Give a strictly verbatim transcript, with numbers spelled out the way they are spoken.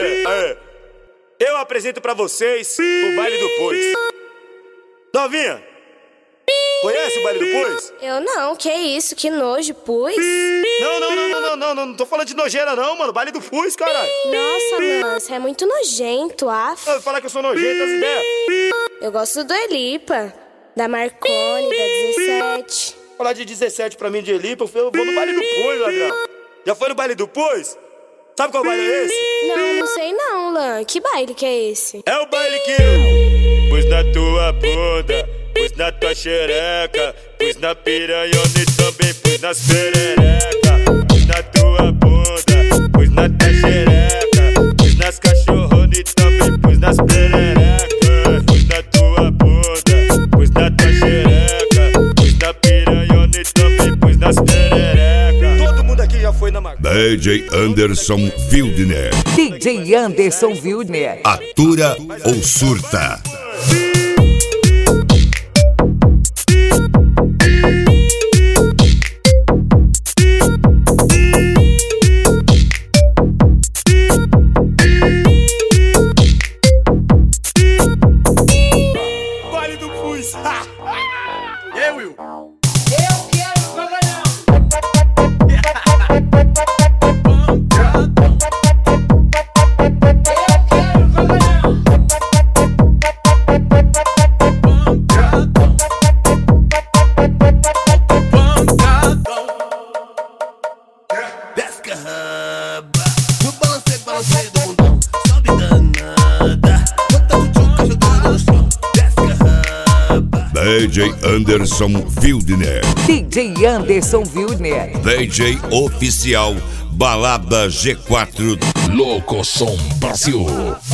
É, é. Eu apresento pra vocês o baile do Pus. Novinha, conhece o baile do Pus? Eu não, que isso, que nojo, Pus? Não, não, não, não, não, não, não, não tô falando de nojeira não, mano. Baile do Pus, caralho. Nossa, mano, você é muito nojento, af. Eu falar que eu sou nojento, as ideias. Eu gosto do Elipa, da Marconi, da dezessete. Falar de dezessete pra mim de Elipa, eu vou no baile do Pus, ladrão. Já foi no baile do Pus? Sabe qual baile é esse? Não, não sei não, Lan. Que baile que é esse? É o baile que eu pus na tua bunda, pus na tua xereca, pus na piranhona e também pus nas perereca. Pus na tua bunda, pus na tua xereca, pus nas cachorronas e também pus nas pererecas. Pus na tua bunda, pus na tua xereca, pus na piranhona e também pus nas pererecas. Todo mundo aqui já foi na maconha. D J Anderson Wildner. D J Anderson Wildner. Atura ou surta? Baile do Pus. E aí, Will? Eu quero cagalhão. Desce a raba, no balancei, balancei do mundão. Sobe danada, bota o tchuca jogando no chão. Desce a raba. D J Anderson Wildner. D J Anderson Wildner. D J oficial Balada G quatro. Louco Som Brasil.